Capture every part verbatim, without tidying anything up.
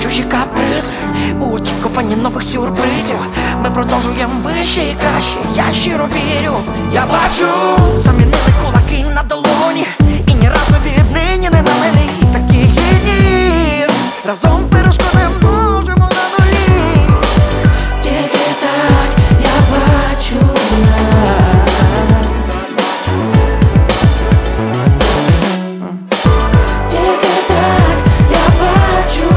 чужі капризи, у очікуванні нових сюрпризів. Ми продовжуємо вище і краще, я щиро вірю. Я бачу, замінили кулаки на долоні, і ні разу віднині не на милі. Такі гідні, разом перешкоди не можемо на нулі. Тільки так я бачу нас. Тільки так я бачу.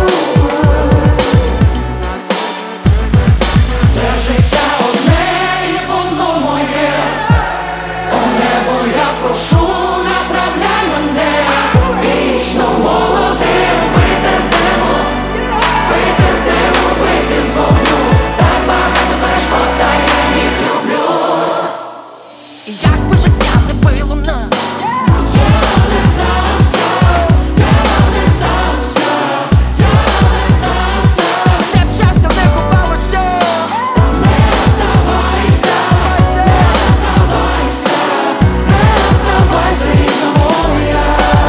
Це життя одне і воно моє. О небо я прошу, направляй мене. Вічно молодим, вийти з диму, вийти з диму, вийти з вогню. Так багато перешкод, та я їх люблю. І як би життя не било нас, я не здався, я не здався, я не здався. Де б щастя не ховалося, не здавайся, не здавайся, не здавайся, рідна моя.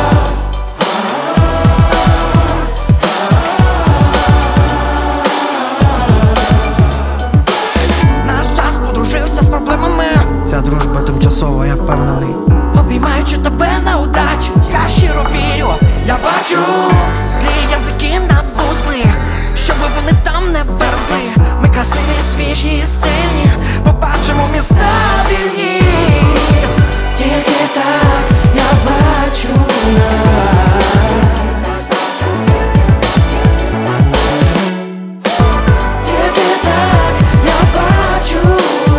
Наш час подружився з проблемами. Ця дружба тимчасова, я впевнений. Обіймаючи тебе на удачу, я щиро вірю. Я бачу злі язики навусні, щоби вони там не верзли. Ми красиві, свіжі і сильні, побачимо міста вільні. Тільки так я бачу нас. Тільки так я бачу.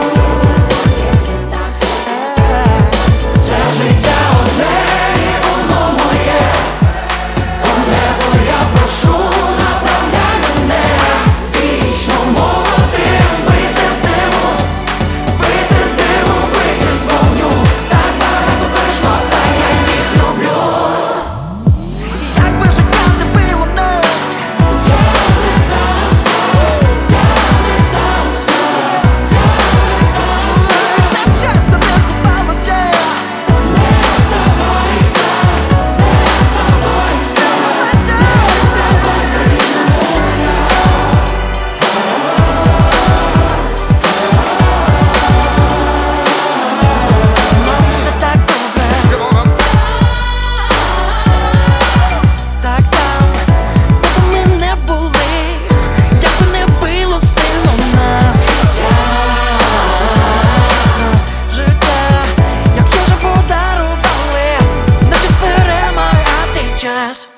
Це життя одне і воно моє. О небо я прошу, направляй мене. Вічно молодим, вийти з диму, вийти з диму, вийти з вогню. Так багато перешкод, та я їх люблю. І як би життя не било нас, я не здався, я не здався, я не здався. Де б щастя не ховалося, не здавайся, не здавайся, не здавайся, рідна моя. Нам буде так добре, так там, де б ми не були, як би не било сильно нас. Життя, якщо вже подарували, значить перемагати час.